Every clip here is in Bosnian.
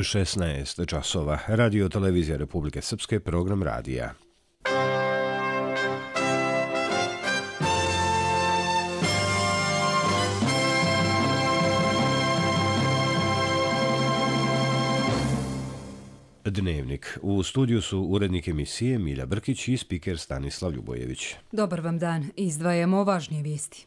16 časova. Radio televizija Republike Srpske, program radija. Dnevnik. U studiju su urednik emisije Milja Brkić i spiker Stanislav Ljubojević. Dobar vam dan. Izdvajamo važnije vijesti.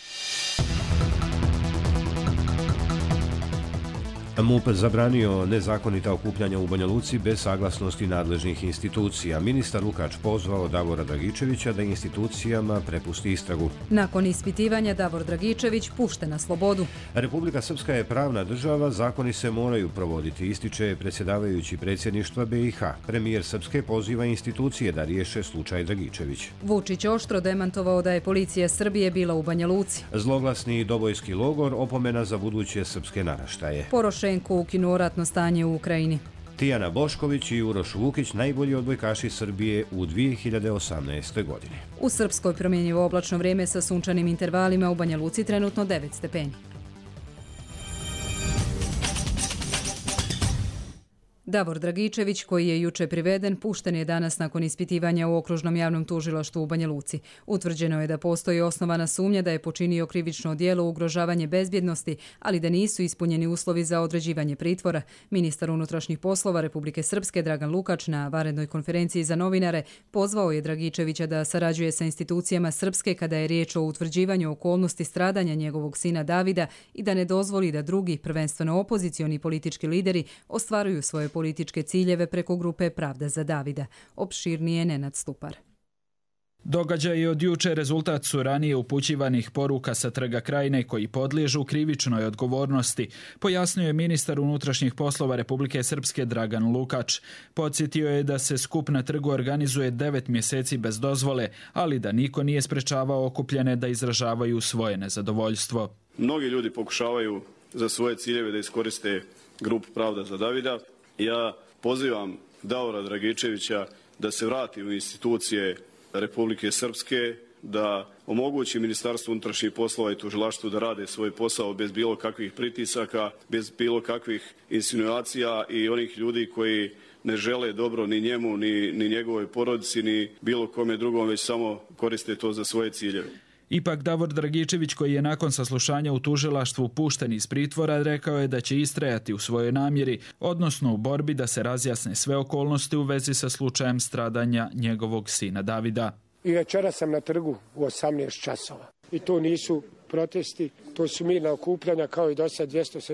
MUP zabranio nezakonita okupljanja u Banja Luci bez saglasnosti nadležnih institucija. Ministar Lukač pozvao Davora Dragičevića da institucijama prepusti istragu. Nakon ispitivanja Davor Dragičević pušten na slobodu. Republika Srpska je pravna država, zakoni se moraju provoditi, ističe predsjedavajući predsjedništva BiH. Premijer Srpske poziva institucije da riješe slučaj Dragičević. Vučić oštro demantovao da je policija Srbije bila u Banja Luci. Zloglasni dobojski logor, opomena za buduće srpske naraštaje. Porošenko ukinuo ratno stanje u Ukrajini. Tijana Bošković i Uroš Vukić najbolji odbojkaši Srbije u 2018. godini. U Srpskoj promjenjivo oblačno vrijeme sa sunčanim intervalima, u Banja Luci trenutno 9 stepeni. Davor Dragičević, koji je juče priveden, pušten je danas nakon ispitivanja u Okružnom javnom tužilaštvu u Banja Luci. Utvrđeno je da postoji osnovana sumnja da je počinio krivično djelo ugrožavanje bezbjednosti, ali da nisu ispunjeni uslovi za određivanje pritvora. Ministar unutrašnjih poslova Republike Srpske Dragan Lukač na vanrednoj konferenciji za novinare pozvao je Dragičevića da sarađuje sa institucijama Srpske kada je riječ o utvrđivanju okolnosti stradanja njegovog sina Davida i da ne dozvoli da drugi, prvenstveno opozicioni politički lideri, ostvaruju svoje političke ciljeve preko grupe Pravda za Davida. Opširnije Nenad Stupar. Događaj je od juče rezultat su ranije upućivanih poruka sa Trga Krajine koji podliježu krivičnoj odgovornosti, pojasnio je ministar unutrašnjih poslova Republike Srpske Dragan Lukač. Podsjetio je da se skup na trgu organizuje 9 mjeseci bez dozvole, ali da niko nije sprečavao okupljene da izražavaju svoje nezadovoljstvo. Mnogi ljudi pokušavaju za svoje ciljeve da iskoriste grupu Pravda za Davida. Ja pozivam Davora Dragičevića da se vrati u institucije Republike Srpske, da omogući Ministarstvu unutrašnjih poslova i tužilaštvu da rade svoj posao bez bilo kakvih pritisaka, bez bilo kakvih insinuacija i onih ljudi koji ne žele dobro ni njemu, ni njegovoj porodici, ni bilo kome drugom, već samo koriste to za svoje ciljeve. Ipak Davor Dragičević, koji je nakon saslušanja u tužilaštvu pušten iz pritvora, rekao je da će istrajati u svojoj namjeri, odnosno u borbi da se razjasne sve okolnosti u vezi sa slučajem stradanja njegovog sina Davida. I večera sam na trgu u 18 časova. I to nisu protesti, to su mirna okupljanja kao i do sad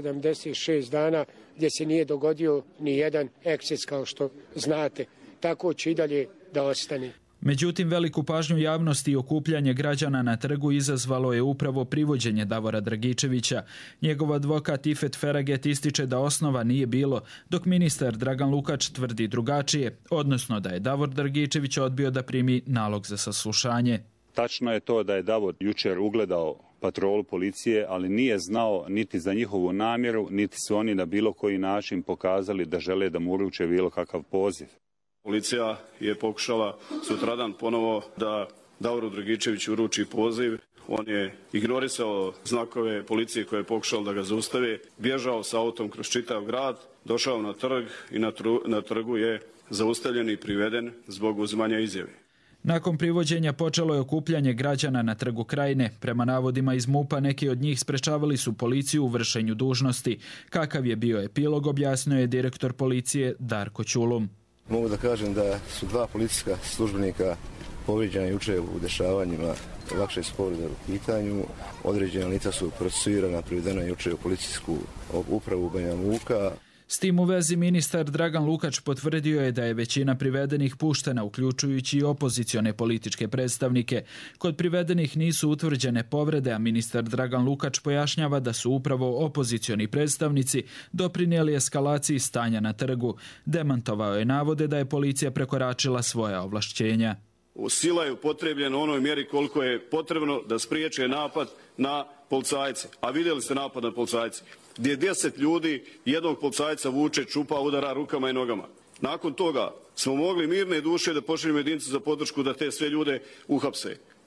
276 dana gdje se nije dogodio ni jedan eksces kao što znate. Tako će i dalje da ostane. Međutim, veliku pažnju javnosti i okupljanje građana na trgu izazvalo je upravo privođenje Davora Dragičevića. Njegov advokat Ifet Feraget ističe da osnova nije bilo, dok ministar Dragan Lukač tvrdi drugačije, odnosno da je Davor Dragičević odbio da primi nalog za saslušanje. Tačno je to da je Davor jučer ugledao patrolu policije, ali nije znao niti za njihovu namjeru, niti su oni na bilo koji način pokazali da žele da mu uruče bilo kakav poziv. Policija je pokušala sutradan ponovo da Davoru Dragičeviću uruči poziv. On je ignorisao znakove policije koje je pokušalo da ga zaustave, bježao sa autom kroz čitav grad, došao na trg i na trgu je zaustavljen i priveden zbog uzimanja izjave. Nakon privođenja počelo je okupljanje građana na Trgu Krajine. Prema navodima iz MUP-a neki od njih sprečavali su policiju u vršenju dužnosti. Kakav je bio epilog, objasnio je direktor policije Darko Ćulum. Mogu da kažem da su 2 policijska službenika povrijeđena juče u dešavanjima, lakše su povrede u pitanju. Određena lica su procesuirana, privedena juče u policijsku upravu Banja Luka. S tim u vezi ministar Dragan Lukač potvrdio je da je većina privedenih puštena, uključujući i opozicione političke predstavnike. Kod privedenih nisu utvrđene povrede, a ministar Dragan Lukač pojašnjava da su upravo opozicioni predstavnici doprinijeli eskalaciji stanja na trgu. Demantovao je navode da je policija prekoračila svoja ovlašćenja. Sila je upotrebljena u onoj mjeri koliko je potrebno da spriječe napad na policajce. A vidjeli ste napad na policajce, gdje 10 ljudi jednog policajca vuče, čupa, udara rukama i nogama. Nakon toga smo mogli mirne duše da pošaljemo jedinicu za podršku da te sve ljude uhapse.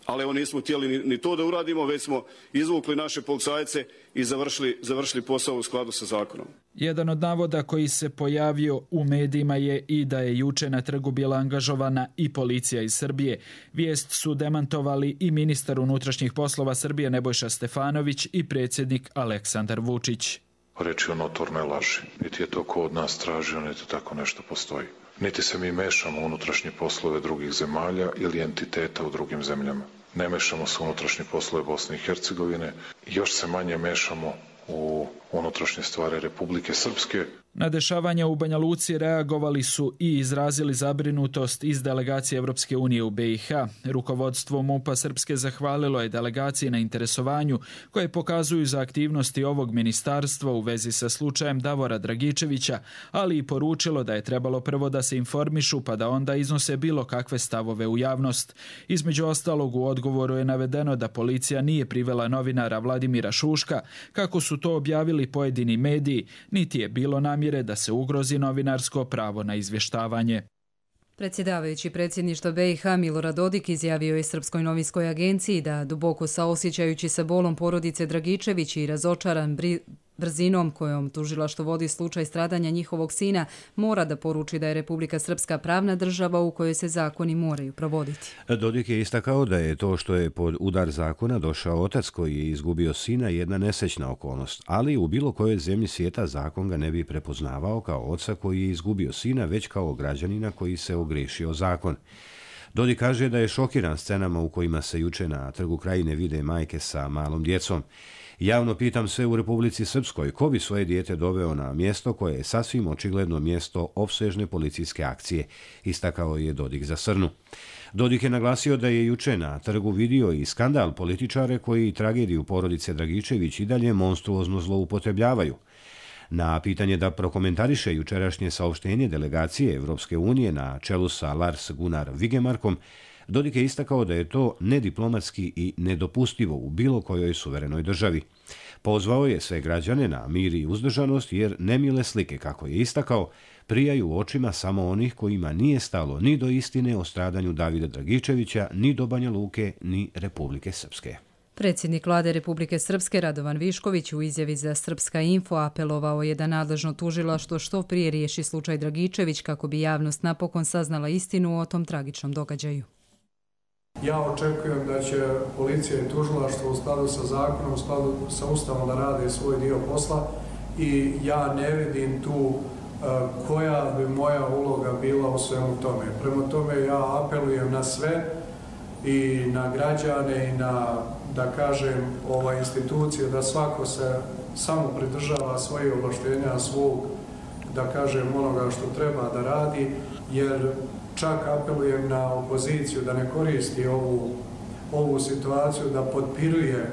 ali evo nismo htjeli ni to da uradimo, već smo izvukli naše policajce i završili posao u skladu sa zakonom. Jedan od navoda koji se pojavio u medijima je i da je juče na trgu bila angažovana i policija iz Srbije. Vijest su demantovali i ministar unutrašnjih poslova Srbije Nebojša Stefanović i predsjednik Aleksandar Vučić. Reč je o notornoj laži. Niti je to ko od nas tražio, niti tako nešto postoji. Niti se mi mešamo u unutrašnje poslove drugih zemalja ili entiteta u drugim zemljama. Ne mešamo se u unutrašnje poslove Bosne i Hercegovine, još se manje mešamo u unutrašnje stvari Republike Srpske. Na dešavanja u Banja Luci reagovali su i izrazili zabrinutost iz delegacije Evropske unije u BiH. Rukovodstvo MUP-a Srpske zahvalilo je delegaciji na interesovanju koje pokazuju za aktivnosti ovog ministarstva u vezi sa slučajem Davora Dragičevića, ali i poručilo da je trebalo prvo da se informišu pa da onda iznose bilo kakve stavove u javnost. Između ostalog u odgovoru je navedeno da policija nije privela novinara Vladimira Šuška, kako su to objavili pojedini mediji, niti je bilo namjere da se ugrozi novinarsko pravo na izvještavanje. Predsjedavajući predsjedništva BiH Milorad Dodik izjavio je Srpskoj novinskoj agenciji da duboko saosjećajući sa bolom porodice Dragičević i razočaran brzinom kojom tužilaštvo vodi slučaj stradanja njihovog sina, mora da poruči da je Republika Srpska pravna država u kojoj se zakoni moraju provoditi. Dodik je istakao da je to što je pod udar zakona došao otac koji je izgubio sina jedna nesrećna okolnost, ali u bilo kojoj zemlji svijeta zakon ga ne bi prepoznavao kao oca koji je izgubio sina, već kao građanina koji se ogriješio zakon. Dodik kaže da je šokiran scenama u kojima se juče na Trgu Krajine vide majke sa malom djecom. Javno pitam sve u Republici Srpskoj ko bi svoje dijete doveo na mjesto koje je sasvim očigledno mjesto opsežne policijske akcije, istakao je Dodik za Srnu. Dodik je naglasio da je juče na trgu vidio i skandal političare koji tragediju porodice Dragičević i dalje monstruozno zloupotrebljavaju. Na pitanje da prokomentariše jučerašnje saopštenje delegacije Evropske unije na čelu sa Lars Gunnar Vigemarkom, Dodik je istakao da je to nediplomatski i nedopustivo u bilo kojoj suverenoj državi. Pozvao je sve građane na mir i uzdržanost jer nemile slike, kako je istakao, prijaju očima samo onih kojima nije stalo ni do istine o stradanju Davida Dragičevića, ni do Banja Luke, ni Republike Srpske. Predsjednik Vlade Republike Srpske Radovan Višković u izjavi za Srpska info apelovao je da nadležno tužilaštvo što prije riješi slučaj Dragičević kako bi javnost napokon saznala istinu o tom tragičnom događaju. Ja očekujem da će policija i tužilaštvo u skladu sa zakonom, u skladu sa Ustavom da rade svoj dio posla i ja ne vidim tu koja bi moja uloga bila u svemu tome. Prema tome ja apelujem na sve i na građane i na, da kažem, institucije da svako se samo pridržava svoje ovlaštenja, svog, da kažem, onoga što treba da radi, jer čak apelujem na opoziciju da ne koristi ovu situaciju, da potpiruje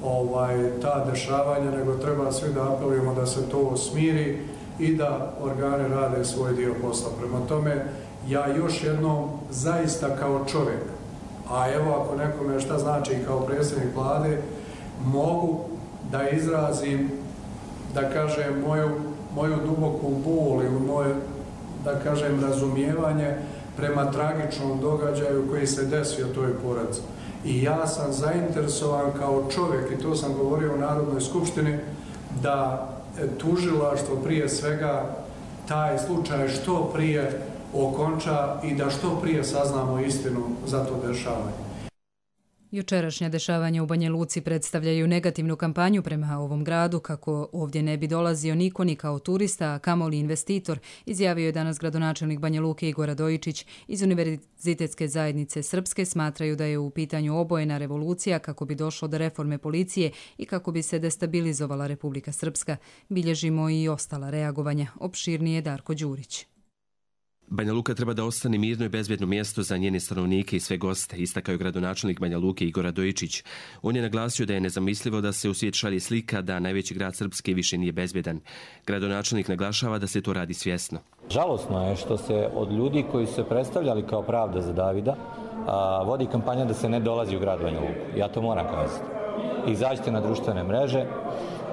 ta dešavanja, nego treba svi da apelujemo da se to smiri i da organe rade svoj dio posla. Prema tome, ja još jednom zaista kao čovjek, a evo ako nekome šta znači kao predsjednik Vlade, mogu da izrazim, da kažem, moju duboku bol ili moje, da kažem, razumijevanje prema tragičnom događaju koji se desio toj porodici. I ja sam zainteresovan kao čovjek, i to sam govorio u Narodnoj skupštini, da tužilaštvo prije svega taj slučaj što prije okonča i da što prije saznamo istinu za to dešavanje. Jučerašnja dešavanja u Banja Luci predstavljaju negativnu kampanju prema ovom gradu, kako ovdje ne bi dolazio niko ni kao turista, a kamoli investitor, izjavio je danas gradonačelnik Banja Luke Igor Radojičić. Iz Univerzitetske zajednice Srpske smatraju da je u pitanju obojena revolucija kako bi došlo do reforme policije i kako bi se destabilizovala Republika Srpska. Bilježimo i ostala reagovanja. Opširnije Darko Đurić. Banja Luka treba da ostane mirno i bezbjedno mjesto za njene stanovnike i sve goste, istakao je gradonačelnik Banja Luke Igor Radojičić. On je naglasio da je nezamislivo da se u svijet šalje slika da najveći grad Srpske više nije bezbjedan. Gradonačelnik naglašava da se to radi svjesno. Žalosno je što se od ljudi koji su se predstavljali kao pravda za Davida vodi kampanja da se ne dolazi u grad Banja Luku. Ja to moram kazati. Izađite na društvene mreže,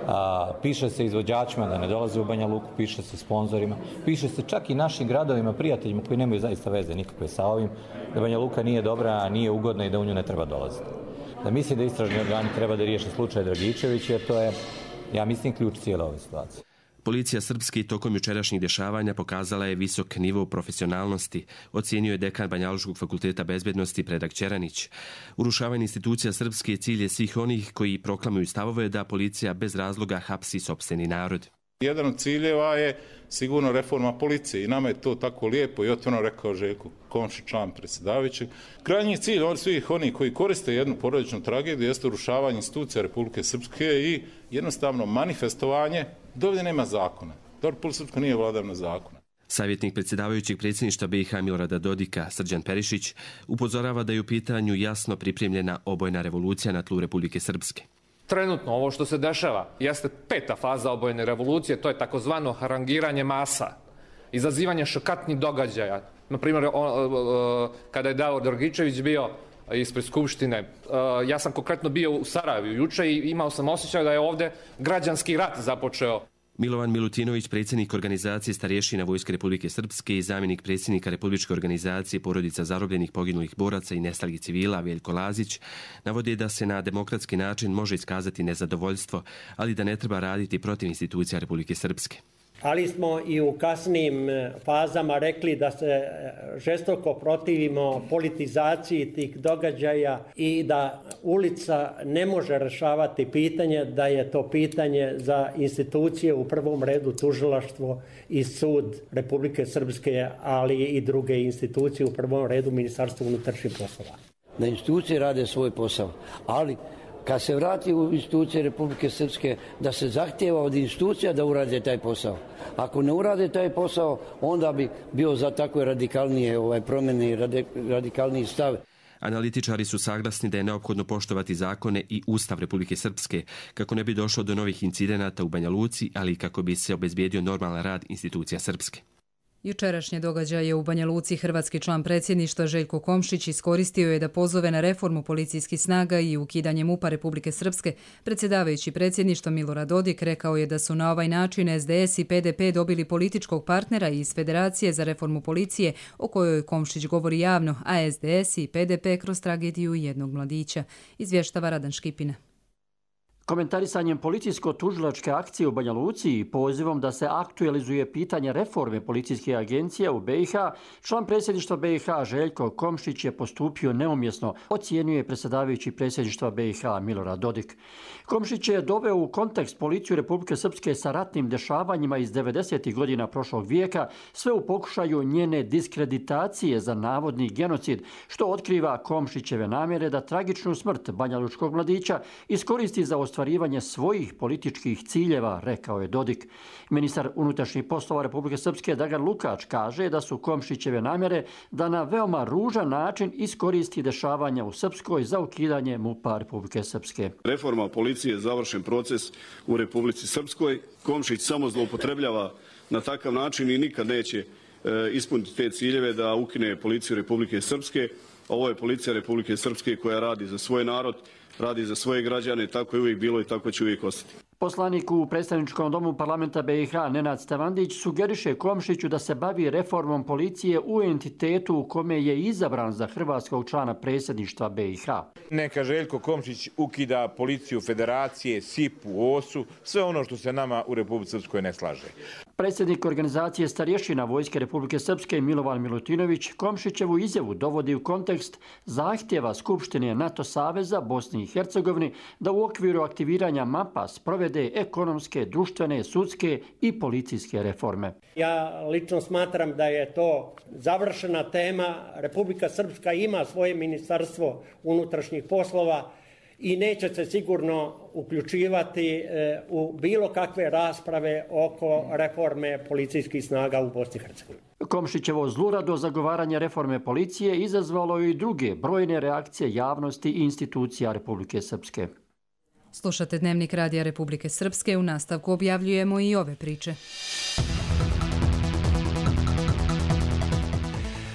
Piše se izvođačima da ne dolaze u Banja Luku, piše se sponzorima, piše se čak i našim gradovima, prijateljima koji nemaju zaista veze nikakve sa ovim, da Banja Luka nije dobra, nije ugodna i da u nju ne treba dolaziti. Da mislim da istražni organi treba da riješe slučaj Dragičević, jer to je, ja mislim, ključ cijele ove situacije. Policija Srpske tokom jučerašnjih dešavanja pokazala je visok nivo profesionalnosti, ocijenio je dekan Banjalučkog fakulteta bezbednosti Predrag Ćeranić. Urušavanje institucija Srpske cilj je svih onih koji proklamuju stavove da policija bez razloga hapsi sopstveni narod. Jedan od ciljeva je sigurno reforma policije i nama je to tako lijepo i otvoreno rekao Željko Komšić, član predsjedavajućeg. Krajnji cilj od svih onih koji koriste jednu porodičnu tragediju jeste urušavanje institucija Republike Srpske i jednostavno manifestovanje da ovdje nema zakona. Da Republika Srpska nije vladavina zakona. Savjetnik predsjedavajućeg predsjedništva BiH Milorada Dodika, Srđan Perišić, upozorava da je u pitanju jasno pripremljena obojna revolucija na tlu Republike Srpske. Trenutno ovo što se dešava jeste 5. faza obojene revolucije, to je takozvano harangiranje masa, izazivanje šokantnih događaja. Naprimjer, kada je Davor Dragičević bio ispred Skupštine, ja sam konkretno bio u Sarajevu juče i imao sam osjećaj da je ovdje građanski rat započeo. Milovan Milutinović, predsjednik organizacije starješina Vojske Republike Srpske i zamjenik predsjednika Republičke organizacije porodica zarobljenih, poginulih boraca i nestalih civila Veljko Lazić, navodi da se na demokratski način može iskazati nezadovoljstvo, ali da ne treba raditi protiv institucija Republike Srpske. Ali smo i u kasnijim fazama rekli da se žestoko protivimo politizaciji tih događaja i da ulica ne može rješavati pitanje, da je to pitanje za institucije, u prvom redu tužilaštvo i sud Republike Srpske, ali i druge institucije, u prvom redu Ministarstvo unutrašnjih poslova. Da institucije rade svoj posao, ali kad se vrati u institucije Republike Srpske, da se zahtijeva od institucija da urade taj posao. Ako ne urade taj posao, onda bi bio za takve radikalnije promjene i radikalniji stav. Analitičari su saglasni da je neophodno poštovati zakone i Ustav Republike Srpske, kako ne bi došlo do novih incidenata u Banja Luci, ali i kako bi se obezbijedio normalan rad institucija Srpske. Jučerašnje događaje u Banja Luci hrvatski član predsjedništva Željko Komšić iskoristio je da pozove na reformu policijskih snaga i ukidanje MUP-a Republike Srpske. Predsjedavajući predsjedništva Milorad Dodik rekao je da su na ovaj način SDS i PDP dobili političkog partnera iz Federacije za reformu policije, o kojoj Komšić govori javno, a SDS i PDP kroz tragediju jednog mladića. Izvještava Radan Škipina. Komentarisanjem policijsko-tužilačke akcije u Banja Luci i pozivom da se aktualizuje pitanje reforme policijske agencije u BiH, član predsjedništva BiH Željko Komšić je postupio neumjesno, ocijenjuje predsjedavajući predsjedništva BiH Milorad Dodik. Komšić je doveo u kontekst policiju Republike Srpske sa ratnim dešavanjima iz 90. godina prošlog vijeka, sve u pokušaju njene diskreditacije za navodni genocid, što otkriva Komšićeve namjere da tragičnu smrt banjalučkog mladića iskoristi za ostvarivanje svojih političkih ciljeva, rekao je Dodik. Ministar unutrašnjih poslova Republike Srpske Dragan Lukač kaže da su Komšićeve namjere da na veoma ružan način iskoristi dešavanja u Srpskoj za ukidanje MUP-a Republike Srpske. Reforma policije je završen proces u Republici Srpskoj. Komšić samo zloupotrebljava na takav način i nikad neće ispuniti te ciljeve da ukine policiju Republike Srpske. Ovo je policija Republike Srpske koja radi za svoj narod, radi za svoje građane, tako je uvijek bilo i tako će uvijek ostati. Poslanik u predstavničkom domu parlamenta BiH Nenad Stevandić sugeriše Komšiću da se bavi reformom policije u entitetu u kome je izabran za hrvatskog člana predsjedništva BiH. Neka Željko Komšić ukida policiju Federacije, SIP-u, OS-u, sve ono što se nama u Republici Srpskoj ne slaže. Predsjednik organizacije starješina Vojske Republike Srpske Milovan Milutinović Komšićevu izjavu dovodi u kontekst zahtjeva Skupštine NATO Saveza Bosni i Hercegovini da u okviru aktiviranja MAP-a sprovede ekonomske, društvene, sudske i policijske reforme. Ja lično smatram da je to završena tema. Republika Srpska ima svoje ministarstvo unutrašnjih poslova i neće se sigurno uključivati u bilo kakve rasprave oko reforme policijskih snaga u Bosni i Hercegovini. Komšićevo zlurado zagovaranje reforme policije izazvalo je i druge brojne reakcije javnosti i institucija Republike Srpske. Slušate Dnevnik Radija Republike Srpske, u nastavku objavljujemo i ove priče.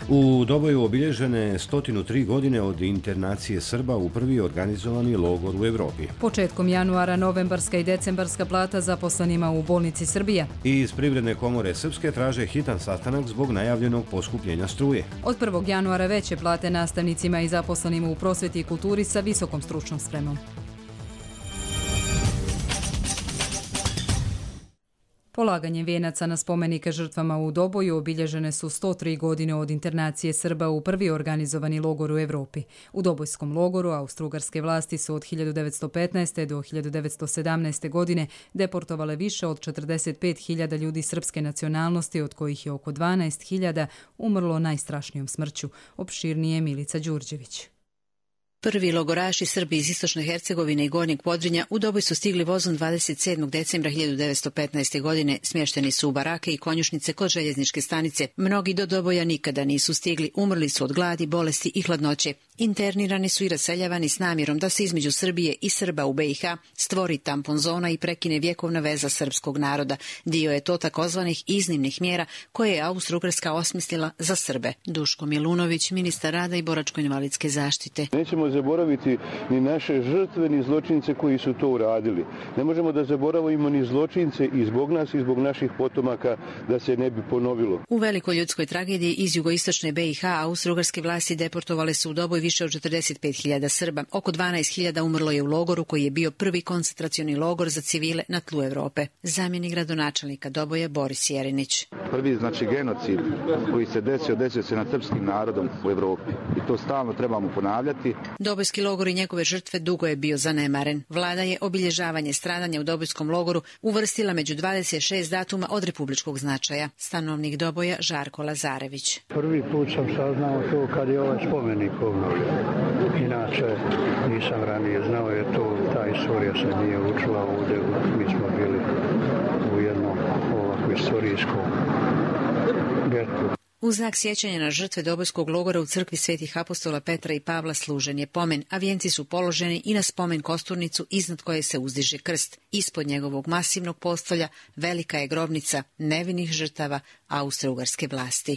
U Doboju obilježene 103 godine od internacije Srba u prvi organizovani logor u Evropi. Početkom januara novembarska i decembarska plata zaposlenima u bolnici Srbija. I iz Privredne komore Srpske traže hitan sastanak zbog najavljenog poskupljenja struje. Od 1. januara veće plate nastavnicima i zaposlenima u prosveti i kulturi sa visokom stručnom spremom. Polaganjem vijenaca na spomenike žrtvama u Doboju obilježene su 103 godine od internacije Srba u prvi organizovani logor u Evropi. U Dobojskom logoru austrougarske vlasti su od 1915. do 1917. godine deportovale više od 45.000 ljudi srpske nacionalnosti, od kojih je oko 12.000 umrlo najstrašnijom smrću. Opširnije Milica Đurđević. Prvi logoraši Srbi iz Istočne Hercegovine i Gornjeg Podrinja u Doboj su stigli vozom 27. decembra 1915. godine. Smješteni su u barake i konjušnice kod željezničke stanice. Mnogi do Doboja nikada nisu stigli, umrli su od gladi, bolesti i hladnoće. Internirani su i raseljavani s namjerom da se između Srbije i Srba u BiH stvori tampon zona i prekine vjekovna veza srpskog naroda. Dio je to takozvanih iznimnih mjera koje je Austro-Ugarska osmislila za Srbe. Duško Milunović, ministar rada i boračko-invalidske zaštite. Nećemo zaboraviti ni naše žrtve, ni zločince koji su to uradili. Ne možemo da zaboravimo ni zločince i zbog nas i zbog naših potomaka da se ne bi ponovilo. U velikoj ljudskoj tragediji iz jugoistočne BiH austrougarske vlasti deportovale su u Doboj više od 45.000 Srba. Oko 12.000 umrlo je u logoru koji je bio prvi koncentracioni logor za civile na tlu Evrope. Zamjenik gradonačelnika Doboja Boris Jerinić. Prvi genocid koji se desio se nad srpskim narodom u Evropi. I to stalno trebamo ponavljati. Dobojski logor i njegove žrtve dugo je bio zanemaren. Vlada je obilježavanje stradanja u Dobojskom logoru uvrstila među 26 datuma od republičkog značaja. Stanovnik Doboja Žarko Lazarević. Prvi put sam saznao to kad je ovaj spomenik obnovljen. Inače nisam ranije znao, je to, ta istorija se nije učila ovdje. Mi smo bili u jednom ovako istorijskom getu. U znak sjećanja na žrtve Dobojskog logora u crkvi Svetih apostola Petra i Pavla služen je pomen, a vijenci su položeni i na spomen kosturnicu iznad koje se uzdiže krst. Ispod njegovog masivnog postolja velika je grobnica nevinih žrtava austrougarske vlasti.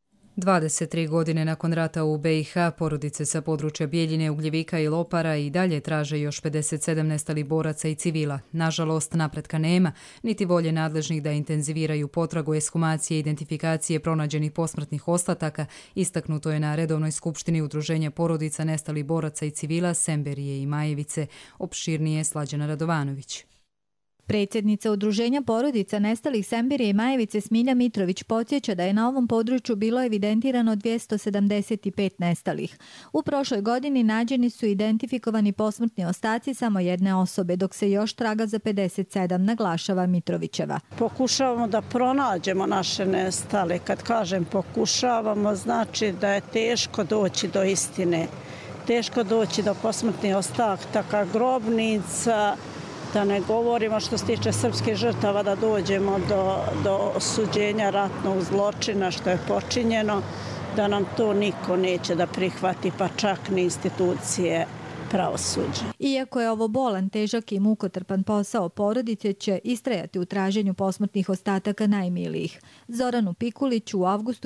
23 godine nakon rata u BiH, porodice sa područja Bijeljine, Ugljevika i Lopara i dalje traže još 57 nestalih boraca i civila. Nažalost, napretka nema, niti volje nadležnih da intenziviraju potragu ekshumacije i identifikacije pronađenih posmrtnih ostataka, istaknuto je na redovnoj skupštini Udruženja porodica nestalih boraca i civila Semberije i Majevice. Opširnije Slađana Radovanović. Predsjednica Udruženja porodica nestalih Semberije i Majevice Smilja Mitrović podsjeća da je na ovom području bilo evidentirano 275 nestalih. U prošloj godini nađeni su identifikovani posmrtni ostaci samo jedne osobe, dok se još traga za 57, naglašava Mitrovićeva. Pokušavamo da pronađemo naše nestale. Kad kažem pokušavamo, znači da je teško doći do istine. Teško doći do posmrtnih ostataka, grobnica. Da ne govorimo što se tiče srpskih žrtava da dođemo do suđenja ratnog zločina što je počinjeno, da nam to niko neće da prihvati, pa čak ni institucije pravosuđa. Iako je ovo bolan, težak i mukotrpan posao, porodice će istrajati u traženju posmrtnih ostataka najmilijih. Zoranu Pikuliću u avgustu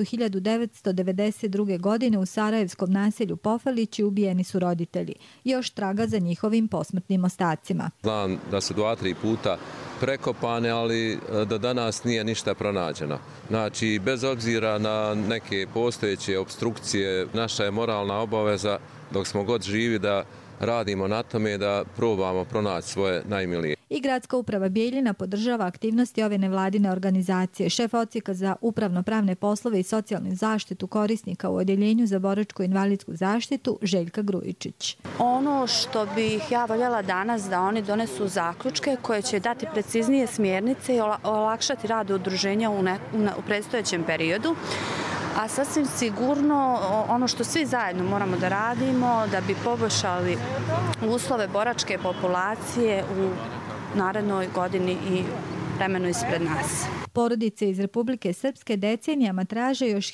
1992. godine u sarajevskom naselju Pofalići ubijeni su roditelji. Još traga za njihovim posmrtnim ostacima. Znam da su 2-3 puta prekopane, ali do danas nije ništa pronađeno. Znači, bez obzira na neke postojeće opstrukcije, naša je moralna obaveza dok smo god živi da radimo na tome da probamo pronaći svoje najmilije. I Gradska uprava Bijeljina podržava aktivnosti ove nevladine organizacije. Šef odsjeka za upravno-pravne poslove i socijalnu zaštitu korisnika u Odjeljenju za boračku invalidsku zaštitu Željka Grujičić. Ono što bih ja voljela danas da oni donesu zaključke koje će dati preciznije smjernice i olakšati rad udruženja u predstojećem periodu. A sasvim sigurno ono što svi zajedno moramo da radimo da bi poboljšali uslove boračke populacije u narednoj godini i vremenu ispred nas. Porodice iz Republike Srpske decenijama traže još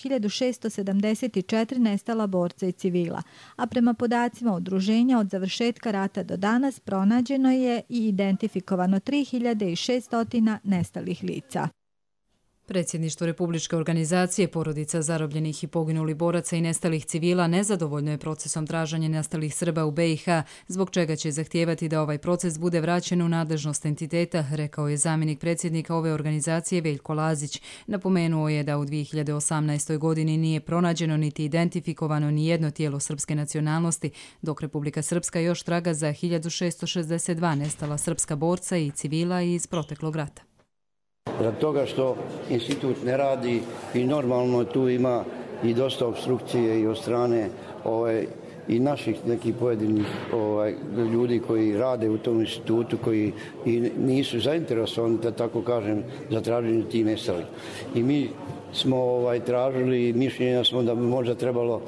1674 nestala borca i civila, a prema podacima udruženja od završetka rata do danas pronađeno je i identifikovano 3600 nestalih lica. Predsjedništvo Republičke organizacije porodica zarobljenih i poginulih boraca i nestalih civila nezadovoljno je procesom traženja nestalih Srba u BiH, zbog čega će zahtijevati da ovaj proces bude vraćen u nadležnost entiteta, rekao je zamjenik predsjednika ove organizacije Veljko Lazić. Napomenuo je da u 2018. godini nije pronađeno niti identifikovano ni jedno tijelo srpske nacionalnosti, dok Republika Srpska još traga za 1662 nestala srpska borca i civila iz proteklog rata. Zbog toga što institut ne radi i normalno tu ima i dosta obstrukcije i od strane i naših nekih pojedinih ljudi koji rade u tom institutu, koji i nisu zainteresovani, da tako kažem, za traženje tih nestalih. I mi smo tražili, mišljenja smo da bi možda trebalo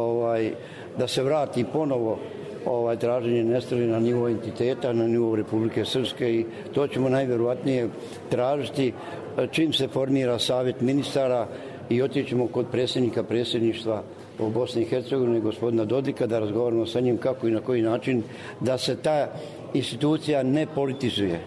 da se vrati ponovo traženje nestalih na nivou entiteta, na nivou Republike Srpske i to ćemo najvjerovatnije tražiti čim se formira savjet ministara i otićemo kod predsjedništva u Bosni i Hercegovini, gospodina Dodika, da razgovaramo sa njim kako i na koji način da se ta institucija ne politizuje.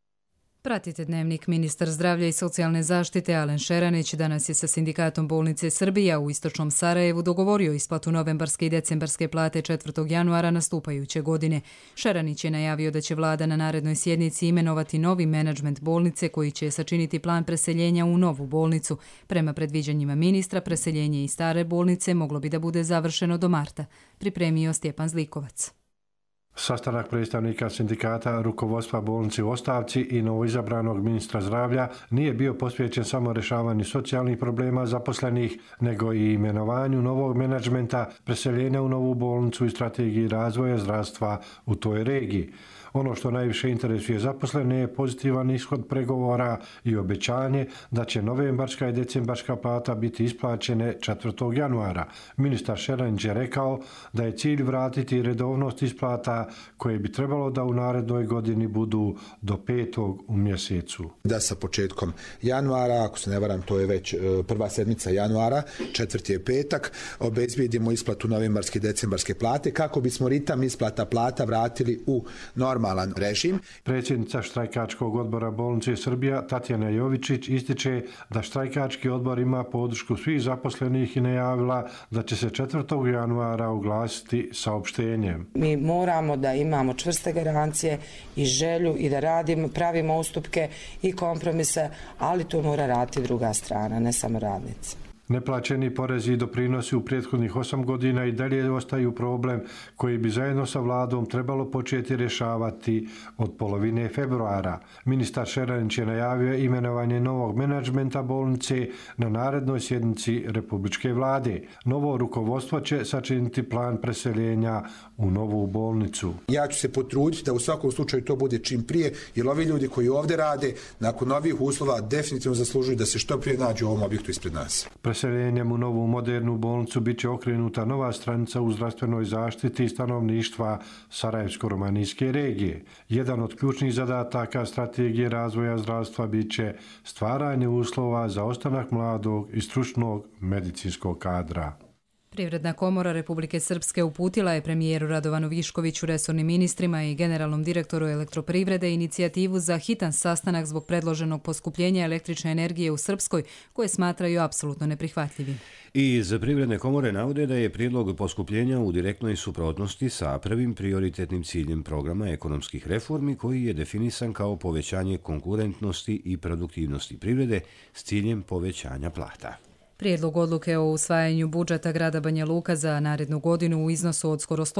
Pratite Dnevnik. Ministar zdravlja i socijalne zaštite Alen Šeranić danas je sa Sindikatom bolnice Srbija u istočnom Sarajevu dogovorio isplatu novembarske i decembarske plate 4. januara nastupajuće godine. Šeranić je najavio da će vlada na narednoj sjednici imenovati novi menadžment bolnice koji će sačiniti plan preseljenja u novu bolnicu. Prema predviđanjima ministra, preseljenje iz stare bolnice moglo bi da bude završeno do marta, pripremio Stjepan Zlikovac. Sastanak predstavnika sindikata, rukovodstva bolnice u ostavci i novoizabranog ministra zdravlja nije bio posvećen samo rješavanju socijalnih problema zaposlenih, nego i imenovanju novog menadžmenta, preseljenja u novu bolnicu i strategiji razvoja zdravstva u toj regiji. Ono što najviše interesuje zaposlene je pozitivan ishod pregovora i obećanje da će novembarska i decembarska plata biti isplaćene 4. januara. Ministar Šeranić je rekao da je cilj vratiti redovnost isplata koje bi trebalo da u narednoj godini budu do 5. u mjesecu. Da sa početkom januara, ako se ne varam, to je već prva sedmica januara, 4. je petak, obezbijedimo isplatu novembarske i decembarske plate kako bismo ritam isplata plata vratili u normalan režim. Predsjednica štrajkačkog odbora bolnice Srbija Tatjana Jovičić ističe da štrajkački odbor ima podršku svih zaposlenih i najavila da će se 4. januara oglasiti saopštenjem. Mi moramo da imamo čvrste garancije i želju i da pravimo ustupke i kompromise, ali to mora raditi druga strana, ne samo radnici. Neplaćeni porezi i doprinosi u prethodnih 8 godina i dalje ostaju problem koji bi zajedno sa vladom trebalo početi rješavati od polovine februara. Ministar Šeranić je najavio imenovanje novog menadžmenta bolnice na narednoj sjednici Republičke vlade. Novo rukovodstvo će sačiniti plan preseljenja u novu bolnicu. Ja ću se potruditi da u svakom slučaju to bude čim prije, jer ovi ljudi koji ovdje rade nakon novih uslova definitivno zaslužuju da se što prije nađu u ovom objektu ispred nas. Preseljenjem u novu modernu bolnicu bit će okrenuta nova stranica u zdravstvenoj zaštiti stanovništva Sarajevsko-romanijske regije. Jedan od ključnih zadataka strategije razvoja zdravstva bit će stvaranje uslova za ostanak mladog i stručnog medicinskog kadra. Privredna komora Republike Srpske uputila je premijeru Radovanu Viškoviću, resornim ministrima i generalnom direktoru elektroprivrede inicijativu za hitan sastanak zbog predloženog poskupljenja električne energije u Srpskoj, koje smatraju apsolutno neprihvatljivim. I iz Privredne komore navode da je prijedlog poskupljenja u direktnoj suprotnosti sa prvim prioritetnim ciljem programa ekonomskih reformi koji je definisan kao povećanje konkurentnosti i produktivnosti privrede s ciljem povećanja plata. Prijedlog odluke o usvajanju budžeta grada Banja Luka za narednu godinu u iznosu od skoro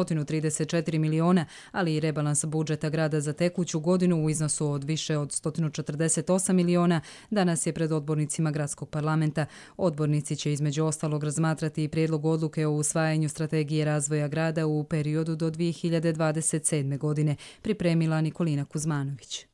134 miliona, ali i rebalans budžeta grada za tekuću godinu u iznosu od više od 148 miliona, danas je pred odbornicima gradskog parlamenta. Odbornici će između ostalog razmatrati i prijedlog odluke o usvajanju strategije razvoja grada u periodu do 2027. godine, pripremila Nikolina Kuzmanović.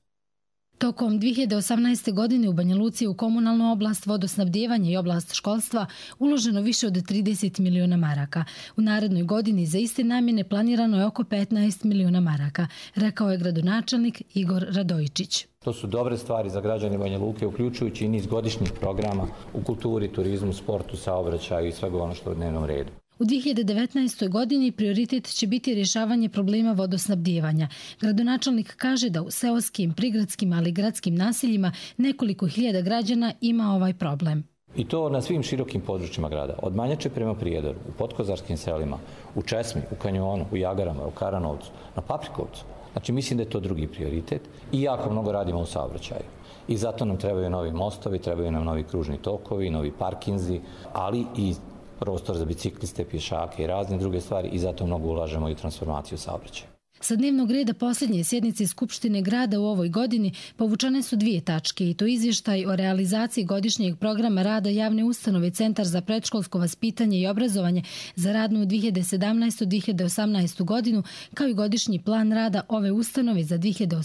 Tokom 2018. godine u Banja Luci u komunalnu oblast, vodosnabdijevanje i oblast školstva uloženo više od 30 miliona maraka. U narednoj godini za iste namjene planirano je oko 15 miliona maraka, rekao je gradonačelnik Igor Radojičić. To su dobre stvari za građane Banja Luke, uključujući i niz godišnjih programa u kulturi, turizmu, sportu, saobraćaju i svega ono što je u dnevnom redu. U 2019. godini prioritet će biti rješavanje problema vodosnabdijevanja. Gradonačelnik kaže da u seoskim, prigradskim, ali i gradskim naseljima nekoliko hiljada građana ima ovaj problem. I to na svim širokim područjima grada, od Manjače prema Prijedoru, u podkozarskim selima, u Česmi, u Kanjonu, u Jagarama, u Karanovcu, na Paprikovcu. Znači mislim da je to drugi prioritet i jako mnogo radimo u saobraćaju. I zato nam trebaju novi mostovi, trebaju nam novi kružni tokovi, novi parkinzi, ali i prostor za bicikliste, pješake i razne druge stvari i zato mnogo ulažemo i u transformaciju saobraćaja. Sa dnevnog reda posljednje sjednice Skupštine grada u ovoj godini povučene su 2 tačke i to izvještaj o realizaciji godišnjeg programa rada javne ustanove Centar za predškolsko vaspitanje i obrazovanje za radnu 2017-2018 godinu, kao i godišnji plan rada ove ustanove za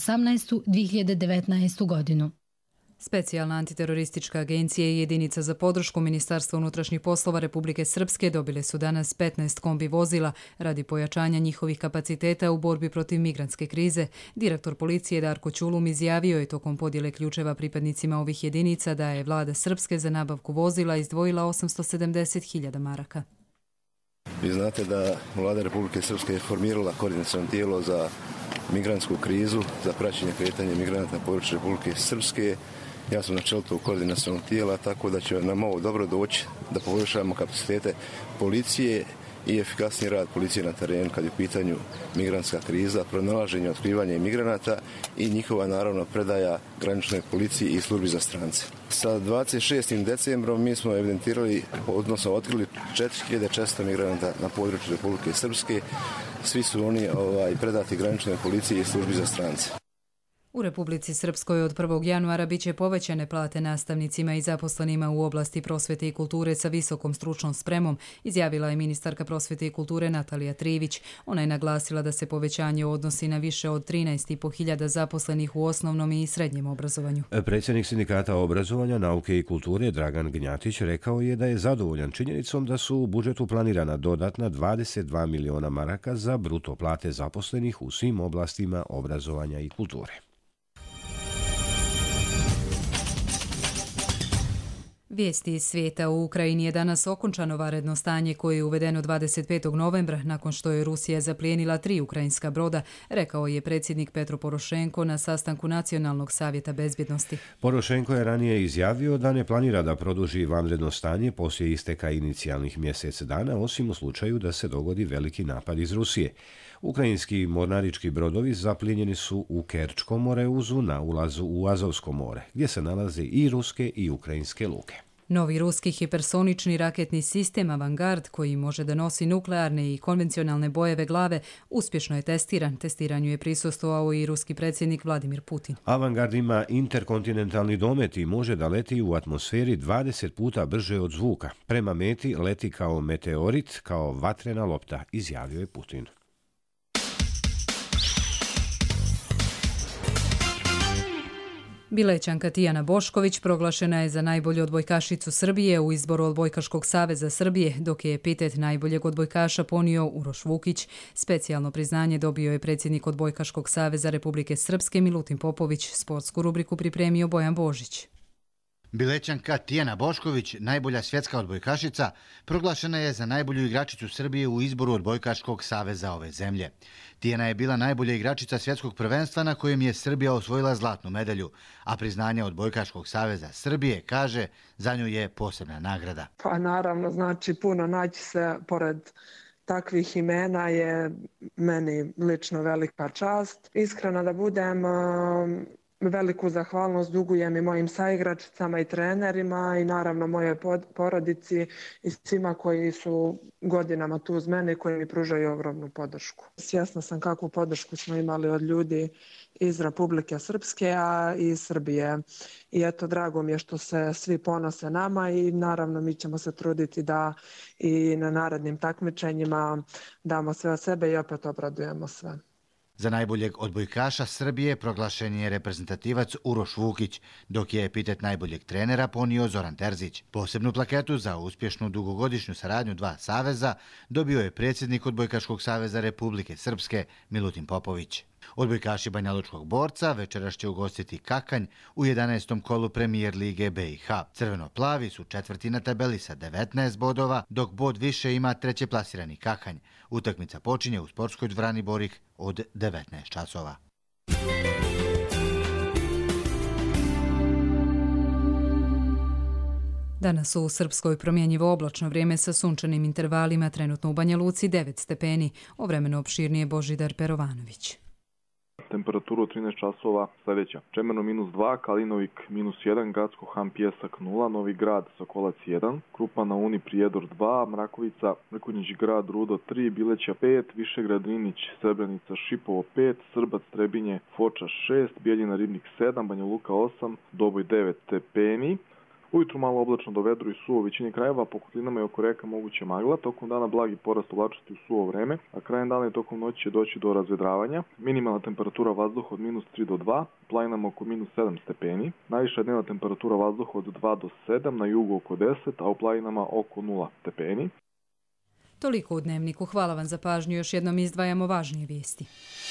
2018-2019 godinu. Specijalna antiteroristička agencija i jedinica za podršku Ministarstva unutrašnjih poslova Republike Srpske dobile su danas 15 kombi vozila radi pojačanja njihovih kapaciteta u borbi protiv migrantske krize. Direktor policije Darko Ćulum izjavio je tokom podjele ključeva pripadnicima ovih jedinica da je vlada Srpske za nabavku vozila izdvojila 870.000 maraka. Vi znate da vlada Republike Srpske je formirala koordinaciono tijelo za migrantsku krizu, za praćenje kretanja migranata na području Republike Srpske. Ja sam na čelu tog koordinacionog tijela, tako da će nam ovo dobro doći da poboljšamo kapacitete policije i efikasniji rad policije na terenu kad je u pitanju migrantska kriza, pronalaženje, otkrivanje migranata i njihova naravno predaja graničnoj policiji i službi za strance. Sa 26. decembrom mi smo evidentirali, odnosno otkrili 4400 migranata na području Republike Srpske. Svi su oni predati graničnoj policiji i službi za strance. U Republici Srpskoj od 1. januara biće povećane plate nastavnicima i zaposlenima u oblasti prosvete i kulture sa visokom stručnom spremom, izjavila je ministarka prosvete i kulture Natalija Trivić. Ona je naglasila da se povećanje odnosi na više od 13.500 zaposlenih u osnovnom i srednjem obrazovanju. Predsjednik Sindikata obrazovanja, nauke i kulture Dragan Gnjatić rekao je da je zadovoljan činjenicom da su u budžetu planirana dodatna 22 miliona maraka za bruto plate zaposlenih u svim oblastima obrazovanja i kulture. Vijesti iz svijeta. U Ukrajini je danas okončano vanredno stanje koje je uvedeno 25. novembra nakon što je Rusija zaplijenila 3 ukrajinska broda, rekao je predsjednik Petro Porošenko na sastanku Nacionalnog savjeta bezbjednosti. Porošenko je ranije izjavio da ne planira da produži vanredno stanje poslije isteka inicijalnih mjesec dana, osim u slučaju da se dogodi veliki napad iz Rusije. Ukrajinski mornarički brodovi zaplijenjeni su u Kerčkom moreuzu na ulazu u Azovsko more, gdje se nalaze i ruske i ukrajinske luke. Novi ruski hipersonični raketni sistem Avangard, koji može da nosi nuklearne i konvencionalne bojeve glave, uspješno je testiran. Testiranju je prisustvovao i ruski predsjednik Vladimir Putin. Avangard ima interkontinentalni domet i može da leti u atmosferi 20 puta brže od zvuka. Prema meti leti kao meteorit, kao vatrena lopta, izjavio je Putin. Bilećanka Tijana Bošković proglašena je za najbolju odbojkašicu Srbije u izboru Odbojkaškog saveza Srbije, dok je epitet najboljeg odbojkaša ponio Uroš Vukić. Specijalno priznanje dobio je predsjednik Odbojkaškog saveza Republike Srpske Milutin Popović. Sportsku rubriku pripremio Bojan Božić. Bilećanka Tijana Bošković, najbolja svjetska odbojkašica, proglašena je za najbolju igračicu Srbije u izboru Odbojkaškog saveza ove zemlje. Tijana je bila najbolja igračica svjetskog prvenstva na kojem je Srbija osvojila zlatnu medalju, a priznanje Odbojkaškog saveza Srbije, kaže, za nju je posebna nagrada. Pa naravno, znači puno naći se pored takvih imena je meni lično velika čast. Iskreno da budem, veliku zahvalnost dugujem i mojim saigračicama i trenerima i naravno mojoj porodici i svima koji su godinama tu uz mene i koji mi pružaju ogromnu podršku. Svjesna sam kakvu podršku smo imali od ljudi iz Republike Srpske, a i iz Srbije. I eto, drago mi je što se svi ponose nama i naravno mi ćemo se truditi da i na narednim takmičenjima damo sve od sebe i opet obradujemo sve. Za najboljeg odbojkaša Srbije proglašen je reprezentativac Uroš Vukić, dok je epitet najboljeg trenera ponio Zoran Terzić. Posebnu plaketu za uspješnu dugogodišnju saradnju dva saveza dobio je predsjednik Odbojkaškog saveza Republike Srpske Milutin Popović. Odbojkaši banjalučkog borca večeras će ugostiti Kakanj u 11. kolu Premijer Lige BiH. Crveno-plavi su četvrti na tabeli sa 19 bodova, dok bod više ima treće plasirani Kakanj. Utakmica počinje u sportskoj dvorani Borik od 19 časova. Danas u Srpskoj promjenjivo oblačno vrijeme sa sunčanim intervalima, trenutno u Banja Luci 9 stepeni. O vremenu opširnije Božidar Perovanović. Temperaturu od 13 časova sljedeća. Čemerno -2, Kalinovik -1, Gradsko Han Pjesak 0, Novi Grad Sokolac 1, Krupa na Uni Prijedor 2, Mrakovica, Mrkonjić Grad Rudo 3, Bileća 5, Višegrad Rinić Srebrenica Šipovo 5, Srbac Trebinje Foča 6, Bijeljina Ribnik 7, Banja Luka 8, Doboj 9 stepeni. Ujutru malo oblačno do vedru i suvo u većini krajeva, po kotlinama i oko reka moguće magla, tokom dana blagi porast oblačnosti u suvo vreme, a krajem dana i tokom noći će doći do razvedravanja. Minimalna temperatura vazduha od -3 do 2, planinama oko -7 stepeni, najviša dnevna temperatura vazduha od 2 do 7, na jugu oko 10, a u planinama oko 0 stepeni. Toliko u Dnevniku. Hvala vam za pažnju. Još jednom izdvajamo važnije vijesti.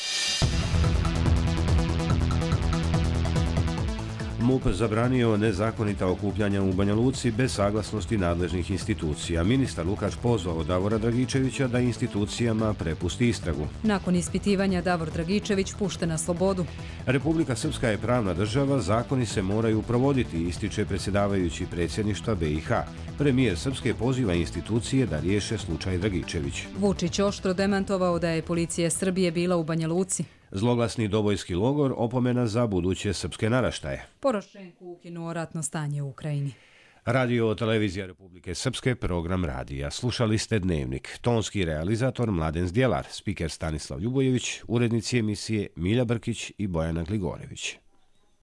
MUP zabranio nezakonita okupljanja u Banja Luci bez saglasnosti nadležnih institucija. Ministar Lukač pozvao Davora Dragičevića da institucijama prepusti istragu. Nakon ispitivanja Davor Dragičević pušten na slobodu. Republika Srpska je pravna država, zakoni se moraju provoditi, ističe predsjedavajući predsjedništva BiH. Premijer Srpske poziva institucije da riješe slučaj Dragičević. Vučić oštro demantovao da je policija Srbije bila u Banja Luci. Zloglasni dobojski logor, opomena za buduće srpske naraštaje. Porošenko ukinuo ratno stanje u Ukrajini. Radio televizija Republike Srpske, program radija. Slušali ste Dnevnik. Tonski realizator Mladen Zdjelar, spiker Stanislav Ljubojević, urednici emisije Milja Brkić i Bojana Gligorević.